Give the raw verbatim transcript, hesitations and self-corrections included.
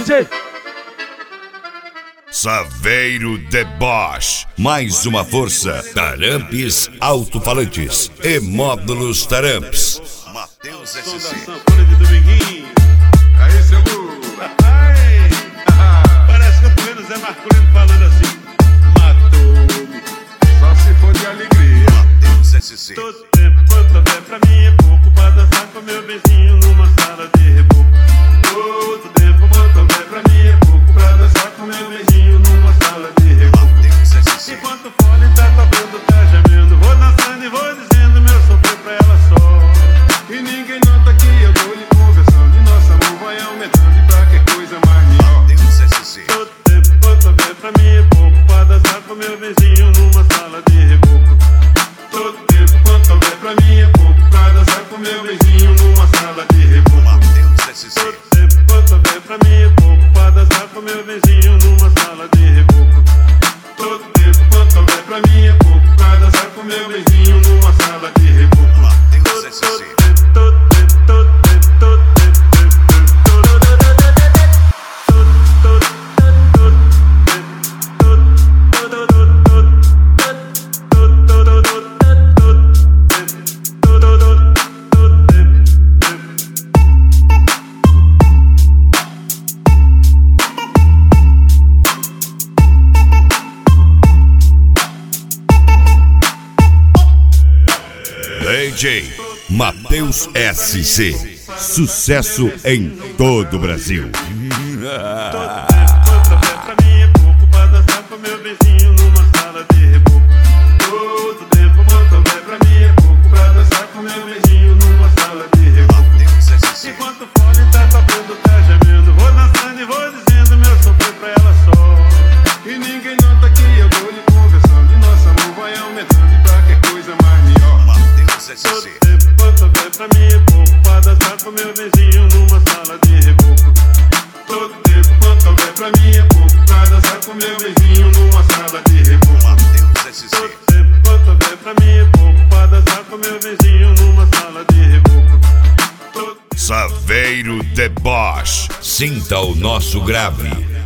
D J Saveiro Deboche, mais uma força. Taramps Alto-Falantes e Módulos Taramps. Matheus S C. Sanfona de Dominguinho. Aí, seu Lu. Ai, parece que eu tô vendo Zé Marcolino falando assim: matou-me. Só se for de alegria. Matheus S C. Todo tempo quanto houver pra mim é pouco pra dançar com meu vizinho numa sala de reboco. Todo tempo quanto houver pra mim é pouco pra dançar com meu vizinho numa sala de reboco. Matheus S C. Enquanto o fole tá tocando, tá gemendo, vou dançando e vou dizendo meu sofrer pra ela só. E ninguém nota que eu tô lhe conversando. E nosso amor vai aumentando e pra que coisa mais melhor. Matheus S C. Todo tempo quanto houver pra mim é pouco pra dançar com meu vizinho numa sala de reboco. Todo tempo quanto houver pra mim é pouco pra dançar com meu vizinho numa sala de reboco. Matheus S C. Todo tempo quanto houver pra mim é pouco pra dançar com meu vizinho numa sala de reboco. Todo tempo quanto houver pra mim é pouco pra dançar com meu vizinho numa sala de reboco. Matheus S C. Todo tempo, todo tempo, todo tempo, todo D J Matheus S C. Sucesso em todo o Brasil. quanto houver pra mim é pouco pra dançar com meu vizinho numa sala de reboco. Todo tempo quanto houver pra mim é pouco pra dançar com meu vizinho numa sala de reboco. Matheus S C. Enquanto o fole tá tocando, tá gemendo, vou dançando e vou dizendo meu sofrer pra ela só. E ninguém nota que eu tô lhe conversando. E nosso amor vai aumentando e pra que coisa mais melhor. Matheus S Todo C. tempo quanto houver pra mim é pouco pra dançar com meu vizinho numa sala de reboco. Todo tempo quanto houver pra mim é pouco pra dançar com meu vizinho numa sala de reboco. Matheus S C. Todo tempo quanto houver pra mim é pouco pra dançar com meu vizinho numa sala de reboco. Todo Saveiro Deboche. Sinta o nosso grave.